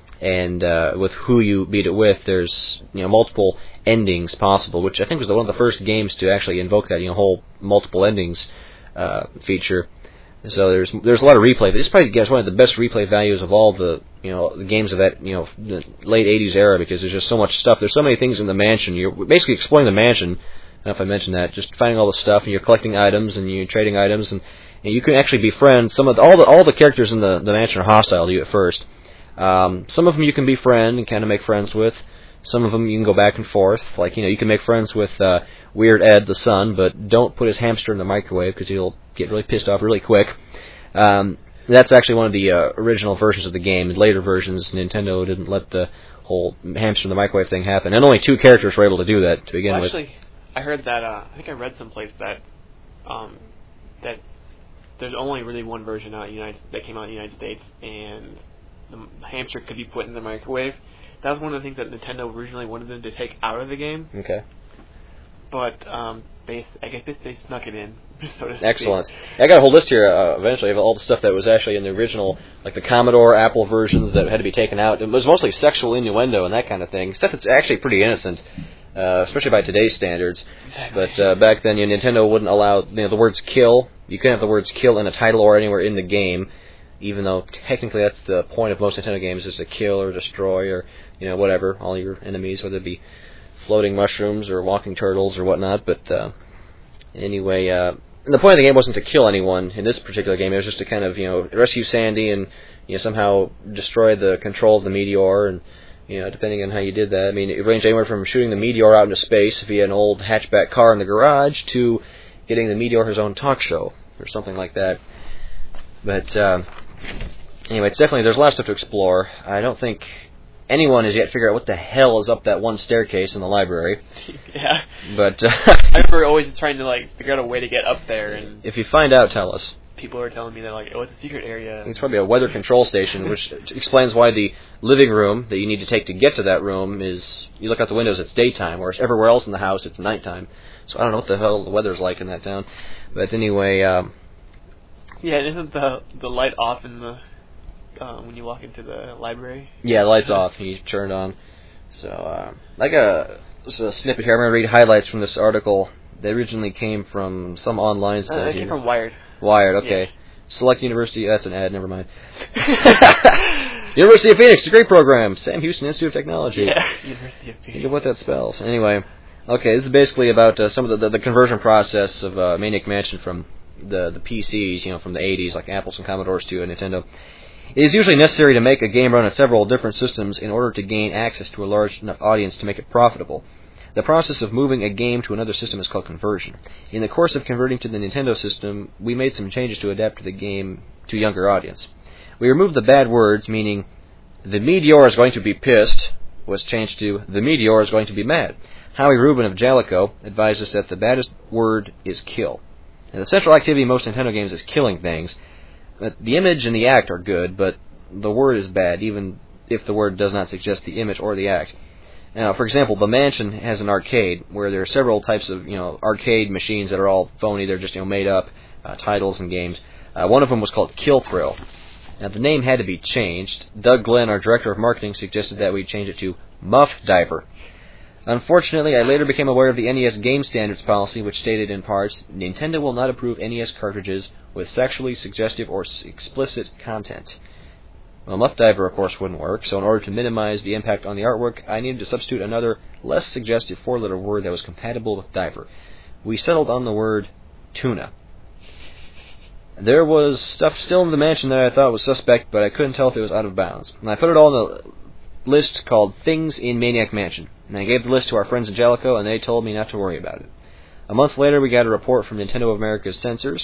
and with who you beat it with, there's multiple endings possible, which I think was one of the first games to actually invoke that whole multiple endings feature. So there's a lot of replay. This probably gets one of the best replay values of all the the games of that the late '80s era, because there's just so much stuff. There's so many things in the mansion. You're basically exploring the mansion. I don't know if I mentioned that. Just finding all the stuff, and you're collecting items, and you're trading items, and you can actually befriend all the characters in the mansion are hostile to you at first. Some of them you can befriend and kind of make friends with. Some of them you can go back and forth. Like you can make friends with Weird Ed, the son, but don't put his hamster in the microwave because he'll get really pissed off really quick. That's actually one of the original versions of the game. In later versions, Nintendo didn't let the whole hamster in the microwave thing happen, and only two characters were able to do that to begin with. Actually, I heard that. I think I read someplace that that there's only really one version that came out in the United States, and the hamster could be put in the microwave. That was one of the things that Nintendo originally wanted them to take out of the game. Okay. But I guess they snuck it in. So to speak. Excellent. I got a whole list here eventually of all the stuff that was actually in the original, like the Commodore, Apple versions that had to be taken out. It was mostly sexual innuendo and that kind of thing. Stuff that's actually pretty innocent, especially by today's standards. Exactly. But back then, Nintendo wouldn't allow the words kill. You couldn't have the words kill in a title or anywhere in the game, even though technically that's the point of most Nintendo games, is to kill or destroy or whatever, all your enemies, whether it be floating mushrooms or walking turtles or whatnot. But anyway, the point of the game wasn't to kill anyone in this particular game. It was just to kind of rescue Sandy and somehow destroy the control of the meteor. And depending on how you did that, I mean, it ranged anywhere from shooting the meteor out into space via an old hatchback car in the garage to getting the meteor his own talk show or something like that. But anyway, it's definitely, there's a lot of stuff to explore. I don't think anyone has yet figured out what the hell is up that one staircase in the library. Yeah. But I remember always trying to figure out a way to get up there, and if you find out, tell us. People are telling me that oh, it's a secret area. It's probably a weather control station, which explains why the living room that you need to take to get to that room is, you look out the windows, it's daytime, whereas everywhere else in the house it's nighttime. So I don't know what the hell the weather's like in that town. But anyway, yeah, isn't the light off in the when you walk into the library? Yeah, the light's off. You turn it on. So, like a snippet here. I'm going to read highlights from this article. They originally came from some online site. They came from Wired. Wired, okay. Yeah. Select University. That's an ad. Never mind. University of Phoenix, a great program. Sam Houston Institute of Technology. Yeah, University of Phoenix. Think of what that spells. Anyway, okay, this is basically about some of the conversion process of Maniac Mansion from the PCs, from the 80s, like Apples and Commodores to a Nintendo. It is usually necessary to make a game run on several different systems in order to gain access to a large enough audience to make it profitable. The process of moving a game to another system is called conversion. In the course of converting to the Nintendo system, we made some changes to adapt to the game to a younger audience. We removed the bad words, meaning, the meteor is going to be pissed, was changed to, the meteor is going to be mad. Howie Rubin of Jalico advised us that the baddest word is kill. And the central activity in most Nintendo games is killing things. The image and the act are good, but the word is bad, even if the word does not suggest the image or the act. Now, for example, the Mansion has an arcade where there are several types of arcade machines that are all phony. They're just made up titles and games. One of them was called Kill Thrill. Now, the name had to be changed. Doug Glenn, our director of marketing, suggested that we change it to Muff Diver. Unfortunately, I later became aware of the NES Game Standards policy, which stated in parts, Nintendo will not approve NES cartridges with sexually suggestive or explicit content. Well, Muff Diver, of course, wouldn't work, so in order to minimize the impact on the artwork, I needed to substitute another, less suggestive four-letter word that was compatible with Diver. We settled on the word tuna. There was stuff still in the Mansion that I thought was suspect, but I couldn't tell if it was out of bounds. And I put it all in a list called Things in Maniac Mansion. And I gave the list to our friends in Jalico, and they told me not to worry about it. A month later, we got a report from Nintendo of America's censors.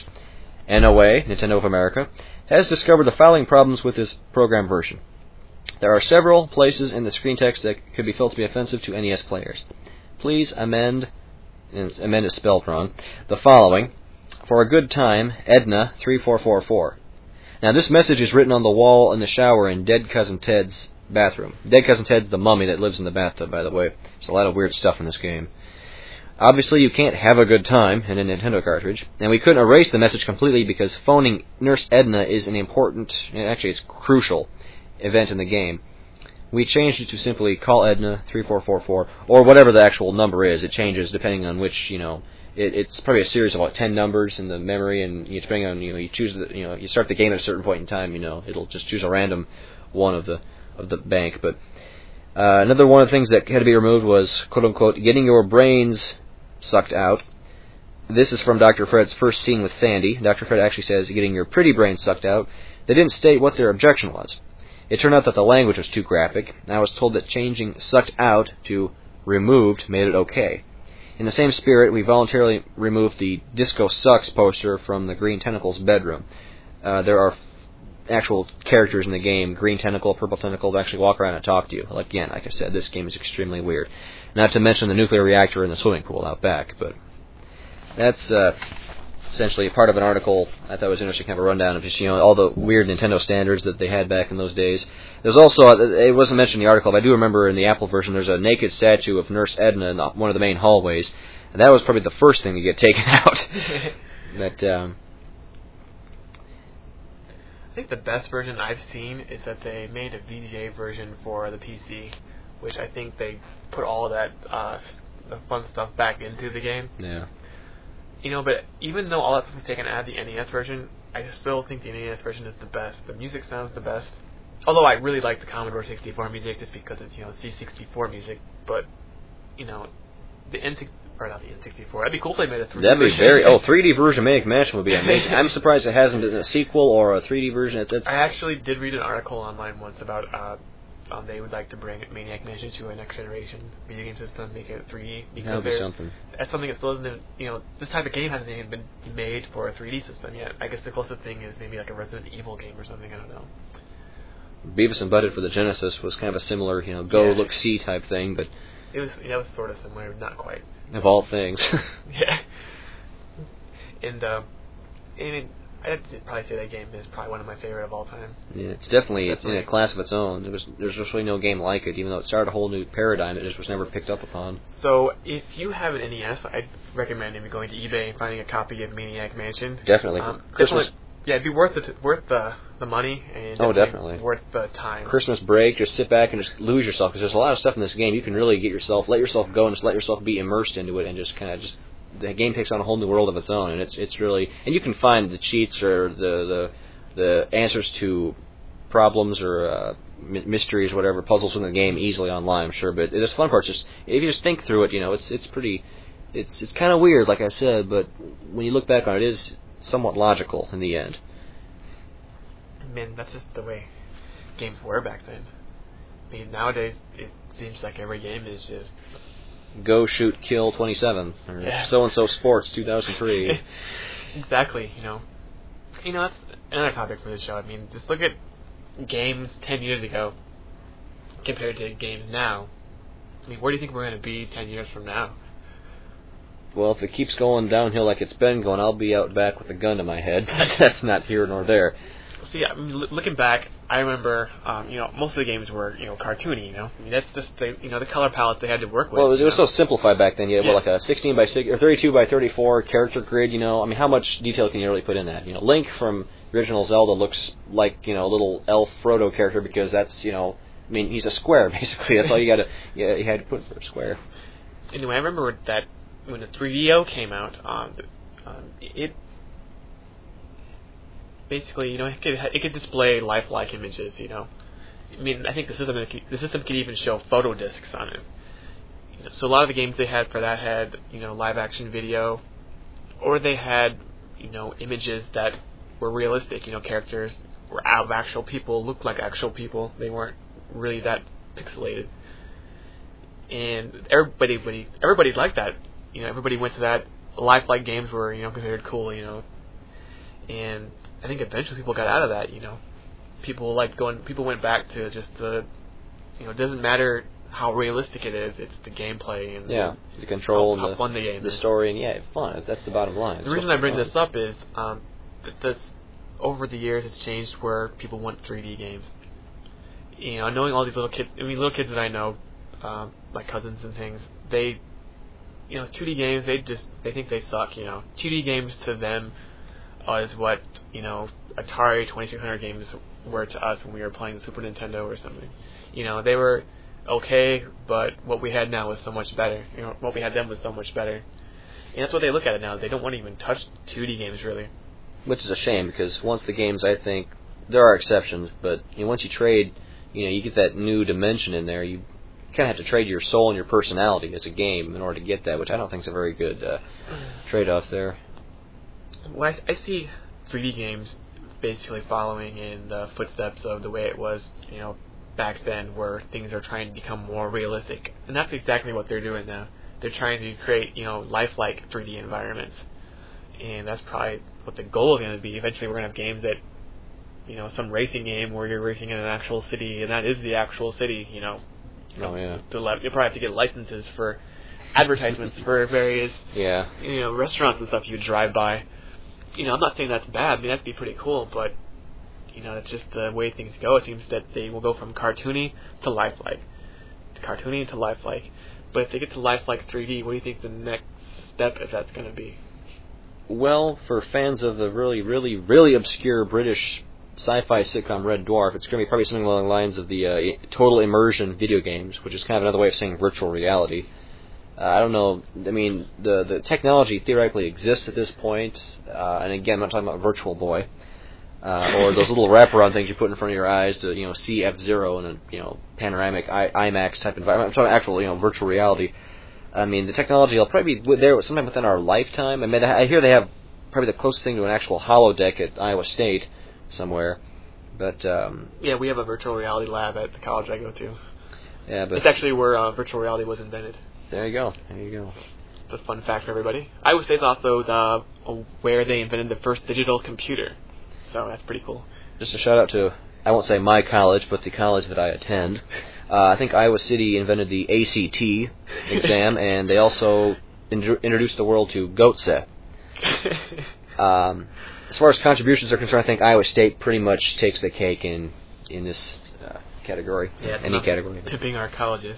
NOA, Nintendo of America, has discovered the following problems with this program version. There are several places in the screen text that could be felt to be offensive to NES players. Please amend, and amend is spelled wrong, the following. For a good time, Edna 3444. Now, this message is written on the wall in the shower in Dead Cousin Ted's bathroom. Dead Cousin Ted's the mummy that lives in the bathtub, by the way. There's a lot of weird stuff in this game. Obviously, you can't have a good time in a Nintendo cartridge, and we couldn't erase the message completely because phoning Nurse Edna is an important, actually it's crucial, event in the game. We changed it to simply call Edna 3444, or whatever the actual number is. It changes depending on which, it's probably a series of about 10 numbers in the memory, and depending on, you choose you start the game at a certain point in time, it'll just choose a random one of the bank. But another one of the things that had to be removed was, quote-unquote, getting your brains sucked out. This is from Dr. Fred's first scene with Sandy. Dr. Fred actually says, getting your pretty brains sucked out. They didn't state what their objection was. It turned out that the language was too graphic, and I was told that changing sucked out to removed made it okay. In the same spirit, we voluntarily removed the Disco Sucks poster from the Green Tentacle's bedroom. There are actual characters in the game, Green Tentacle, Purple Tentacle, that actually walk around and talk to you. Again, like I said, this game is extremely weird. Not to mention the nuclear reactor in the swimming pool out back, but that's essentially part of an article I thought was interesting, kind of a rundown of just, all the weird Nintendo standards that they had back in those days. There's also, it wasn't mentioned in the article, but I do remember in the Apple version there's a naked statue of Nurse Edna in one of the main hallways, and that was probably the first thing to get taken out. But, I think the best version I've seen is that they made a VGA version for the PC, which I think they put all of that the fun stuff back into the game. Yeah. But even though all that stuff was taken out of the NES version, I still think the NES version is the best. The music sounds the best. Although I really like the Commodore 64 music just because it's, C64 music, but, the not the N64. That'd be cool if they made a 3D That'd be version. 3D version of Maniac Mansion would be amazing. I'm surprised it hasn't been a sequel or a 3D version. I actually did read an article online once about they would like to bring Maniac Mansion to a next generation video game system, make it 3D. That would be something. That's something that still isn't, this type of game hasn't even been made for a 3D system yet. I guess the closest thing is maybe like a Resident Evil game or something, I don't know. Beavis and Butthead for the Genesis was kind of a similar, look-see type thing, but it was sort of similar, not quite. Of all things. Yeah. And I'd probably say that game is probably one of my favorite of all time. Yeah, it's definitely in a class of its own. There's just really no game like it, even though it started a whole new paradigm. It just was never picked up upon. So, if you have an NES, I'd recommend maybe going to eBay and finding a copy of Maniac Mansion. Definitely. Yeah, it'd be worth the money and definitely worth the time. Christmas break, just sit back and just lose yourself, because there's a lot of stuff in this game you can really let yourself go and just let yourself be immersed into it, and just kind of the game takes on a whole new world of its own, and it's really, and you can find the cheats or the answers to problems or mysteries, whatever, puzzles in the game easily online, I'm sure. But the fun part is just if you just think through it, it's kind of weird, like I said, but when you look back on it, it is somewhat logical in the end. Man, that's just the way games were back then. I mean, nowadays it seems like every game is just Go Shoot Kill 27 or so and so Sports 2003. Exactly. That's another topic for the show. I mean, just look at games 10 years ago compared to games now. I mean, where do you think we're going to be 10 years from now? Well, if it keeps going downhill like it's been going, I'll be out back with a gun to my head. That's not here nor there. See, I mean, looking back, I remember, most of the games were, cartoony. I mean, that's just the color palette they had to work with. Well, it was so simplified back then. You had like a 16 by 6 or 32 by 34 character grid. I mean, how much detail can you really put in that? Link from the original Zelda looks like a little elf Frodo character, because that's I mean, he's a square basically. That's all you had to put for a square. Anyway, I remember that when the 3DO came out, it basically, it could display lifelike images. I mean, I think the system could even show photo discs on it. So a lot of the games they had for that had live action video, or they had images that were realistic. Characters were out of actual people, looked like actual people. They weren't really that pixelated, and everybody liked that. Everybody went to that. Lifelike games were considered cool. And I think eventually people got out of that. People went back to just the, it doesn't matter how realistic it is. It's the gameplay and the control, how fun the game the is. Story, and fun. That's the bottom line. The reason I bring this up is that over the years it's changed where people want 3D games. Knowing all these little kids that I know, my cousins and things, they, 2D games, they think they suck. 2D games to them is what Atari 2600 games were to us when we were playing the Super Nintendo or something. They were okay, but what we had now was so much better. What we had then was so much better, and that's what they look at it now. They don't want to even touch 2D games really. Which is a shame, because once the games, I think there are exceptions, but once you trade, you get that new dimension in there. You kind of have to trade your soul and your personality as a game in order to get that, which I don't think is a very good trade-off there. Well, I see 3D games basically following in the footsteps of the way it was, back then, where things are trying to become more realistic. And that's exactly what they're doing now. They're trying to create, lifelike 3D environments. And that's probably what the goal is going to be. Eventually we're going to have games that, some racing game where you're racing in an actual city, and that is the actual city, Oh, yeah. You'll probably have to get licenses for advertisements for various, restaurants and stuff you drive by. I'm not saying that's bad. I mean, that'd be pretty cool, but, that's just the way things go. It seems that they will go from cartoony to lifelike. Cartoony to lifelike. But if they get to lifelike 3D, what do you think the next step if that's going to be? Well, for fans of the really, really, really obscure British sci-fi sitcom Red Dwarf, it's going to be probably something along the lines of the total immersion video games, which is kind of another way of saying virtual reality. I don't know. I mean, the technology theoretically exists at this point, and again, I'm not talking about Virtual Boy or those little wraparound things you put in front of your eyes to see F-Zero in a panoramic IMAX type environment. I'm talking actual virtual reality. I mean, the technology will probably be there sometime within our lifetime. I mean, I hear they have probably the closest thing to an actual holodeck at Iowa State somewhere, but we have a virtual reality lab at the college I go to. Yeah, but it's actually where virtual reality was invented. There you go. It's a fun fact for everybody. Iowa State's also where they invented the first digital computer. So that's pretty cool. Just a shout out to, I won't say my college, but the college that I attend. I think Iowa City invented the ACT exam, and they also introduced the world to GOATSE. As far as contributions are concerned, I think Iowa State pretty much takes the cake in this category. Yeah, any category. Pimping our colleges.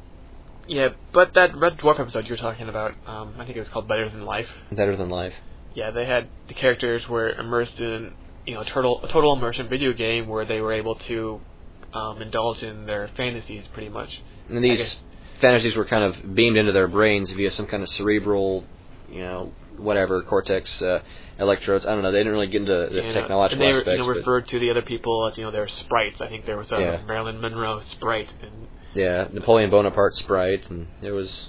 Yeah, but that Red Dwarf episode you were talking about, I think it was called Better Than Life. Better Than Life. Yeah, they had the characters were immersed in a total immersion video game where they were able to indulge in their fantasies pretty much. And these fantasies were kind of beamed into their brains via some kind of cerebral, whatever, cortex electrodes. I don't know. They didn't really get into the technological and aspects. They referred to the other people as their sprites. I think there was a Marilyn Monroe sprite. And, Napoleon Bonaparte sprite, and it was.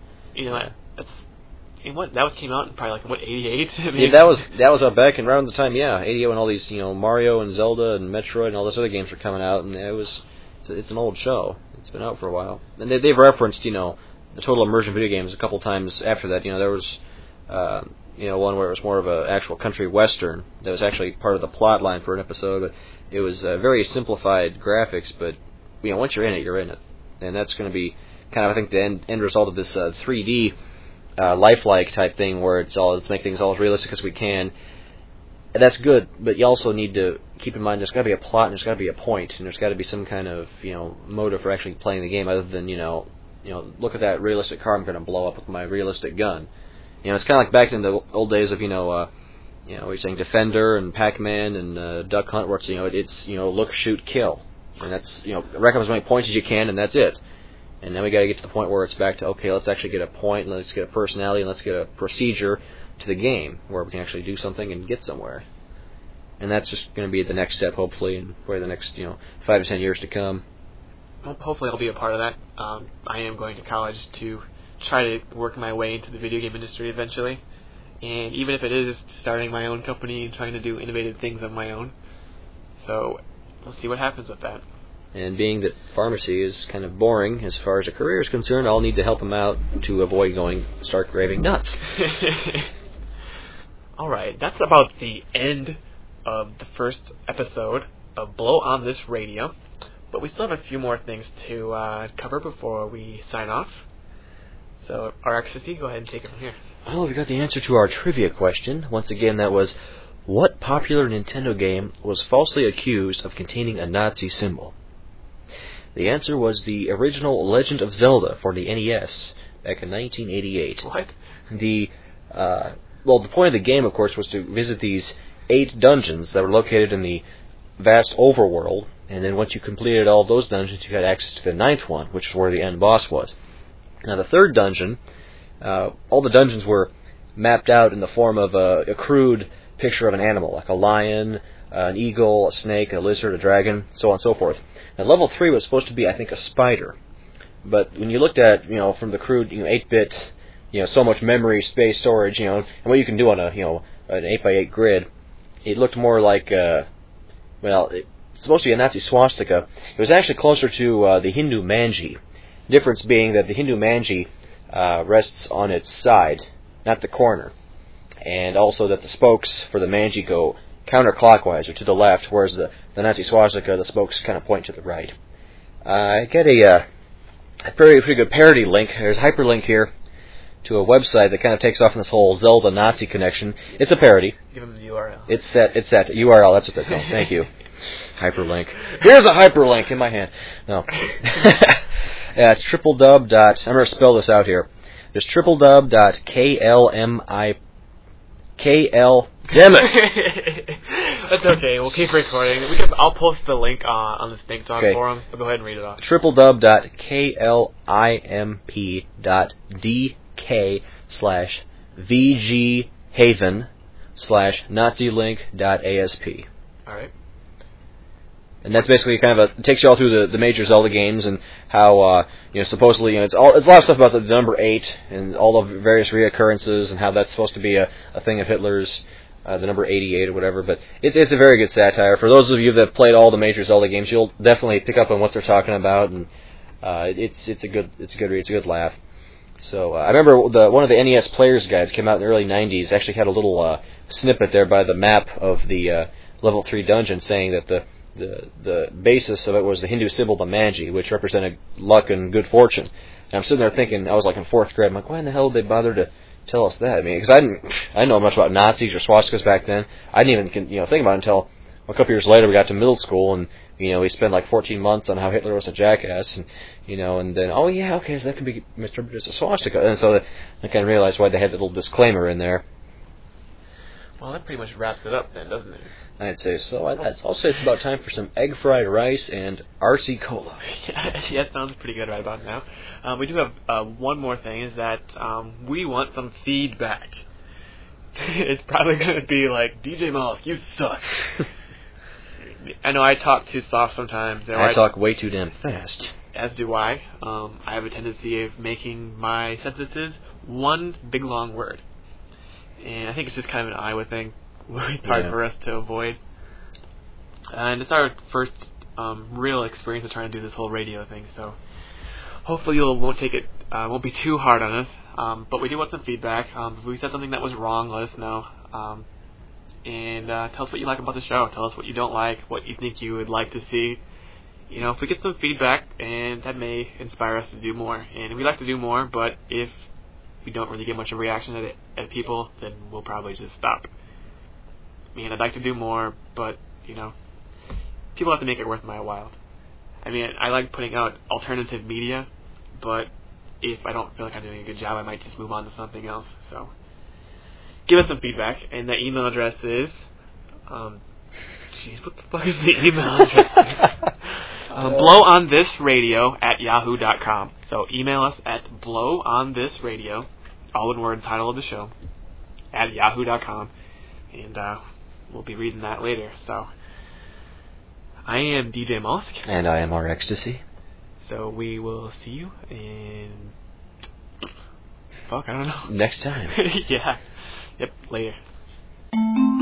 That came out in probably 88. that was back around the time 88 when all these Mario and Zelda and Metroid and all those other games were coming out, and it's an old show. It's been out for a while, and they've referenced the total immersion video games a couple times after that. There was one where it was more of an actual country western that was actually part of the plot line for an episode, but it was very simplified graphics. But once you're in it, you're in it, and that's going to be kind of I think the end result of this 3D. Lifelike type thing where let's make things all as realistic as we can. And that's good, but you also need to keep in mind there's got to be a plot and there's got to be a point and there's got to be some kind of motive for actually playing the game other than look at that realistic car I'm going to blow up with my realistic gun. It's kind of like back in the old days of what you're saying, Defender and Pac-Man and Duck Hunt, where it's look, shoot, kill, and that's rack up as many points as you can and that's it. And then we got to get to the point where it's back to, okay, let's actually get a point, and let's get a personality, and let's get a procedure to the game where we can actually do something and get somewhere. And that's just going to be the next step, hopefully, in probably the next 5 to 10 years to come. Well, hopefully I'll be a part of that. I am going to college to try to work my way into the video game industry eventually. And even if it is starting my own company and trying to do innovative things of my own. So we'll see what happens with that. And being that pharmacy is kind of boring as far as a career is concerned, I'll need to help him out to avoid start raving nuts. Alright, that's about the end of the first episode of Blow on This Radio. But we still have a few more things to cover before we sign off. So, RXCC, go ahead and take it from here. Well, we got the answer to our trivia question. Once again, that was, what popular Nintendo game was falsely accused of containing a Nazi symbol? The answer was the original Legend of Zelda for the NES back in 1988. What? The point of the game, of course, was to visit these 8 dungeons that were located in the vast overworld, and then once you completed all those dungeons, you had access to the 9th one, which is where the end boss was. Now, the 3rd dungeon, all the dungeons were mapped out in the form of a crude picture of an animal, like a lion, an eagle, a snake, a lizard, a dragon, so on and so forth. Now, level 3 was supposed to be, I think, a spider. But when you looked at, from the crude, 8-bit, so much memory, space, storage, and what you can do on an 8x8 grid, it looked more like, it's supposed to be a Nazi swastika. It was actually closer to the Hindu manji. Difference being that the Hindu manji rests on its side, not the corner. And also that the spokes for the manji go counterclockwise or to the left, whereas the Nazi swastika, the spokes kind of point to the right. I get a pretty good parody link. There's a hyperlink here to a website that kind of takes off in this whole Zelda Nazi connection. It's a parody. Give them the URL. It's set URL. That's what they're called. Thank you. Hyperlink. Here's a hyperlink in my hand. No. Yeah, it's www. I'm going to spell this out here. There's www.KL. Damn it! That's okay. We'll keep recording. I'll post the link on the StinkTalk forum. Go ahead and read it off. www.klimp.dk/VGHaven/NaziLink.asp. All right. And that's basically kind of it takes you all through the major Zelda games and how supposedly it's a lot of stuff about the number 8 and all the various reoccurrences and how that's supposed to be a thing of Hitler's. The number 88 or whatever, but it's a very good satire. For those of you that have played all the major Zelda games, you'll definitely pick up on what they're talking about, and it's a good read, it's a good laugh. So I remember one of the NES Players guides came out in the early 90s. Actually had a little snippet there by the map of the level 3 dungeon, saying that the basis of it was the Hindu symbol, the manji, which represented luck and good fortune. And I'm sitting there thinking, I was like in 4th grade, I'm like, why in the hell did they bother to tell us that? I mean, because I didn't know much about Nazis or swastikas back then. I didn't even think about it until a couple years later we got to middle school, and we spent like 14 months on how Hitler was a jackass, and and then so that can be misinterpreted as a swastika, and so I kind of realized why they had that little disclaimer in there. Well, that pretty much wraps it up then, doesn't it? I'd say so. I'll say it's about time for some egg fried rice and RC Cola. Yeah, it sounds pretty good right about now. We do have one more thing, is that we want some feedback. It's probably going to be like, DJ Mollusk, you suck. I know I talk too soft sometimes. I talk way too damn fast. As do I. I have a tendency of making my sentences one big long word. And I think it's just kind of an Iowa thing. It's hard for us to avoid. And it's our first real experience of trying to do this whole radio thing, so hopefully you won't take it, won't be too hard on us. But we do want some feedback. If we said something that was wrong, let us know. And tell us what you like about the show. Tell us what you don't like, what you think you would like to see. You know, if we get some feedback, and that may inspire us to do more. And we'd like to do more, but if we don't really get much of a reaction at people, then we'll probably just stop. I mean, I'd like to do more, but, you know, people have to make it worth my while. I mean, I like putting out alternative media, but if I don't feel like I'm doing a good job, I might just move on to something else. So, give us some feedback, and the email address is, what the fuck is the email address? blowonthisradio@yahoo.com. So email us at blowonthisradio, all in word, title of the show, at yahoo.com, and we'll be reading that later. So I am DJ Mollusk. And I am our ecstasy. So we will see you in... I don't know. Next time. Yeah. Yep, later.